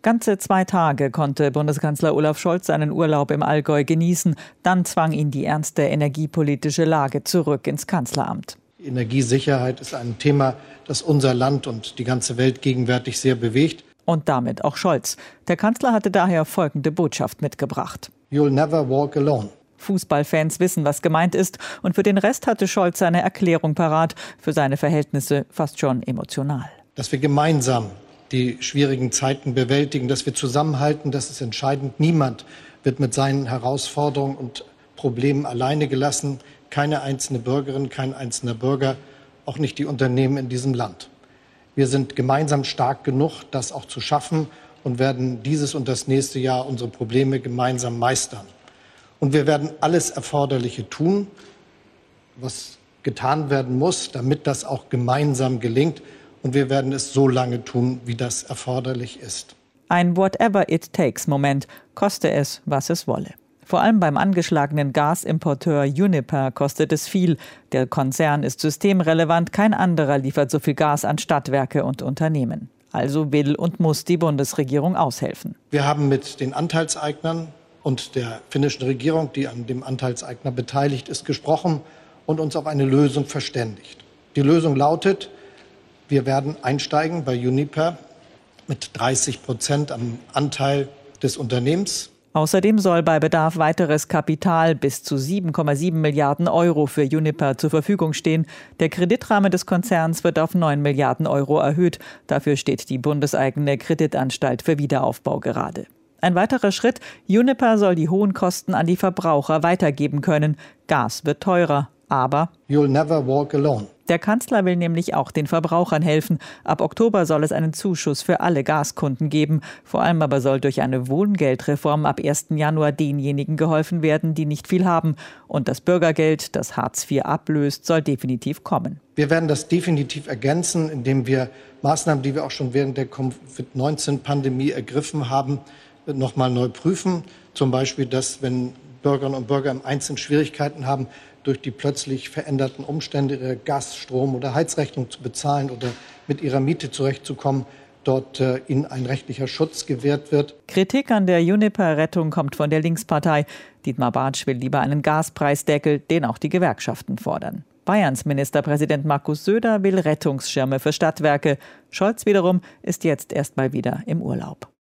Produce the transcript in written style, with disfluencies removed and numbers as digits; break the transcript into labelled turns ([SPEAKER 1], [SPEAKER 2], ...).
[SPEAKER 1] Ganze 2 Tage konnte Bundeskanzler Olaf Scholz seinen Urlaub im Allgäu genießen. Dann zwang ihn die ernste energiepolitische Lage zurück ins Kanzleramt.
[SPEAKER 2] Energiesicherheit ist ein Thema, das unser Land und die ganze Welt gegenwärtig sehr bewegt.
[SPEAKER 1] Und damit auch Scholz. Der Kanzler hatte daher folgende Botschaft mitgebracht.
[SPEAKER 2] You'll never walk alone.
[SPEAKER 1] Fußballfans wissen, was gemeint ist. Und für den Rest hatte Scholz seine Erklärung parat. Für seine Verhältnisse fast schon emotional.
[SPEAKER 2] Dass wir gemeinsam die schwierigen Zeiten bewältigen, dass wir zusammenhalten, das ist entscheidend. Niemand wird mit seinen Herausforderungen und Problemen alleine gelassen. Keine einzelne Bürgerin, kein einzelner Bürger, auch nicht die Unternehmen in diesem Land. Wir sind gemeinsam stark genug, das auch zu schaffen und werden dieses und das nächste Jahr unsere Probleme gemeinsam meistern. Und wir werden alles Erforderliche tun, was getan werden muss, damit das auch gemeinsam gelingt. Und wir werden es so lange tun, wie das erforderlich ist.
[SPEAKER 1] Ein Whatever-it-takes-Moment, koste es, was es wolle. Vor allem beim angeschlagenen Gasimporteur Uniper kostet es viel. Der Konzern ist systemrelevant, kein anderer liefert so viel Gas an Stadtwerke und Unternehmen. Also will und muss die Bundesregierung aushelfen.
[SPEAKER 2] Wir haben mit den Anteilseignern und der finnischen Regierung, die an dem Anteilseigner beteiligt ist, gesprochen und uns auf eine Lösung verständigt. Die Lösung lautet: Wir werden einsteigen bei Uniper mit 30% am Anteil des Unternehmens.
[SPEAKER 1] Außerdem soll bei Bedarf weiteres Kapital bis zu 7,7 Milliarden Euro für Uniper zur Verfügung stehen. Der Kreditrahmen des Konzerns wird auf 9 Milliarden Euro erhöht. Dafür steht die bundeseigene Kreditanstalt für Wiederaufbau gerade. Ein weiterer Schritt: Uniper soll die hohen Kosten an die Verbraucher weitergeben können. Gas wird teurer, aber
[SPEAKER 2] You'll never walk alone.
[SPEAKER 1] Der Kanzler will nämlich auch den Verbrauchern helfen. Ab Oktober soll es einen Zuschuss für alle Gaskunden geben. Vor allem aber soll durch eine Wohngeldreform ab 1. Januar denjenigen geholfen werden, die nicht viel haben. Und das Bürgergeld, das Hartz IV ablöst, soll definitiv kommen.
[SPEAKER 2] Wir werden das definitiv ergänzen, indem wir Maßnahmen, die wir auch schon während der Covid-19-Pandemie ergriffen haben, noch mal neu prüfen. Zum Beispiel, dass, wenn Bürgerinnen und Bürger im Einzelnen Schwierigkeiten haben, durch die plötzlich veränderten Umstände ihre Gas-, Strom- oder Heizrechnung zu bezahlen oder mit ihrer Miete zurechtzukommen, dort ihnen ein rechtlicher Schutz gewährt wird.
[SPEAKER 1] Kritik an der Uniper-Rettung kommt von der Linkspartei. Dietmar Bartsch will lieber einen Gaspreisdeckel, den auch die Gewerkschaften fordern. Bayerns Ministerpräsident Markus Söder will Rettungsschirme für Stadtwerke. Scholz wiederum ist jetzt erst mal wieder im Urlaub.